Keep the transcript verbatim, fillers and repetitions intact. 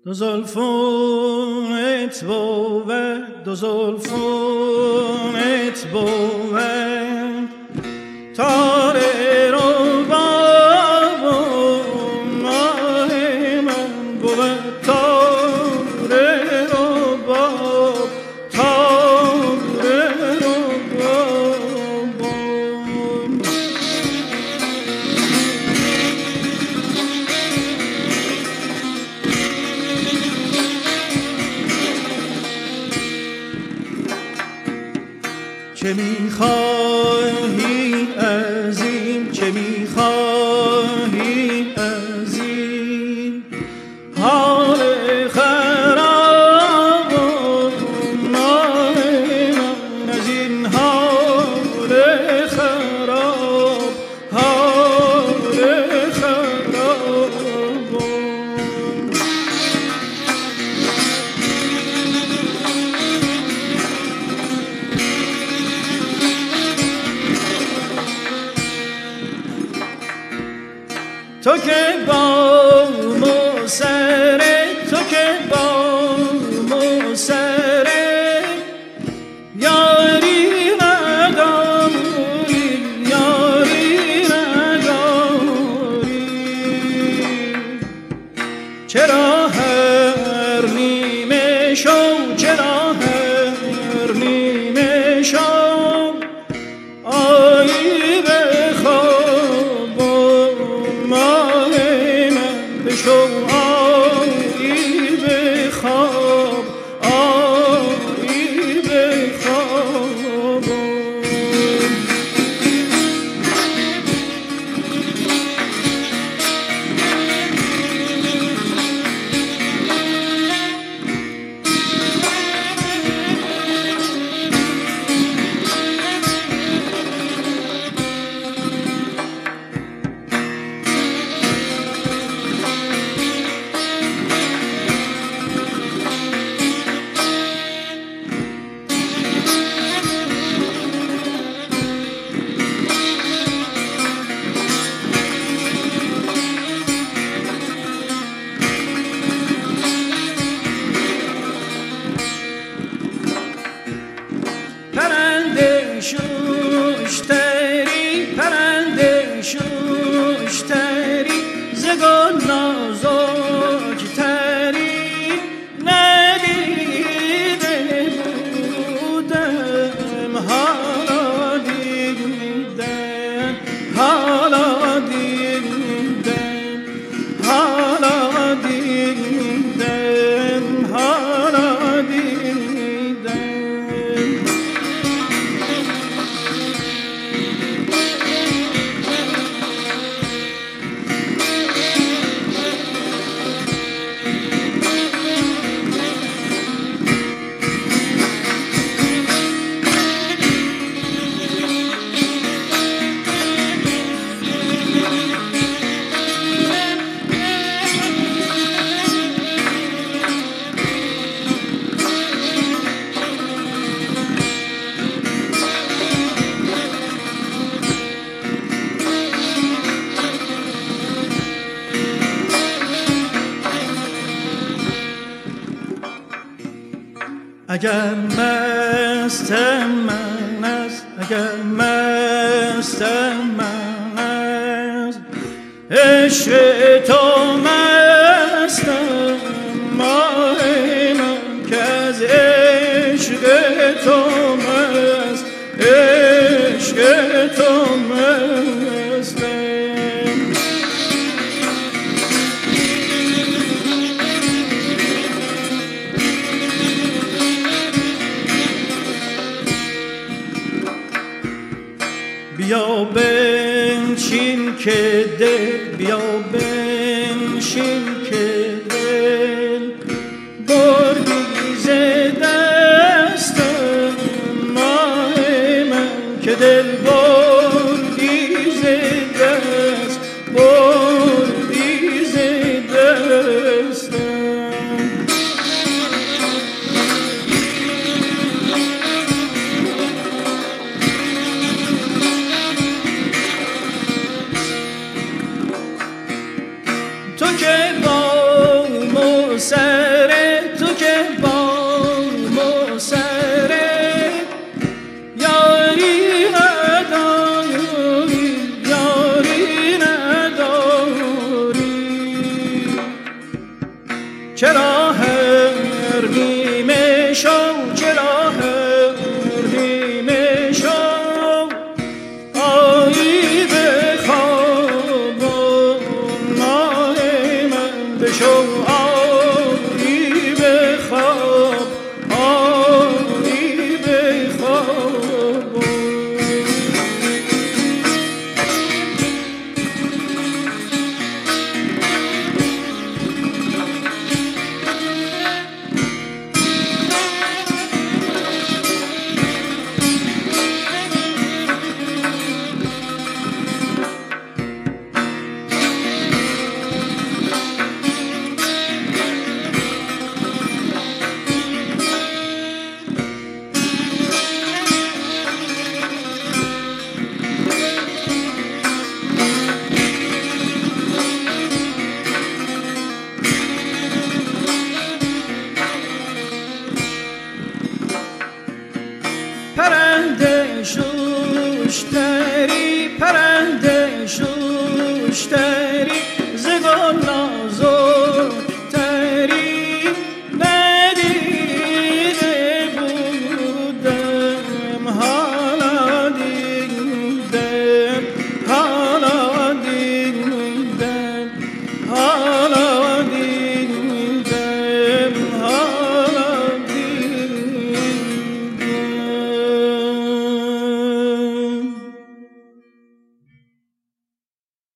دو زلفونت بود دو زلفونت بود تاره رو بابا ماه من بود تاره رو باب تاره رو بابا چه میخواهی از این چه میخواهی از این حال خراب ماه من از این حال خراب حال خراب تو که با موسره تو که با موسره یاری نداری یاری نداری چرا هر نیمه شو چرا هر نیمه شو آیی به خواب ماه من بشو آیی به خواب آیی به خواب پرنده شوشتری پرنده شوشتری ز گل نازکتری ندیده بودم حالا دیدم حالا دیدم حالا دیدم حالا دیدم اگر مستم من است اگر مستم من است عشق تو مستم ماه من که از عشق تو مست عشق تو مستم بیا بنشین که دل بیا بنشین که دل بردی ز دستم ماه من که دل بردی ز دست بردی ز دستم سر تو که بام و سر یاری نداری یاری نداری چرا هر نیمه شو چرا هر نیمه شو آیی به خواب ماه من بشو آیی به خواب آیی به خواب پرنده شوشتری پرنده شوشتری ز گلاب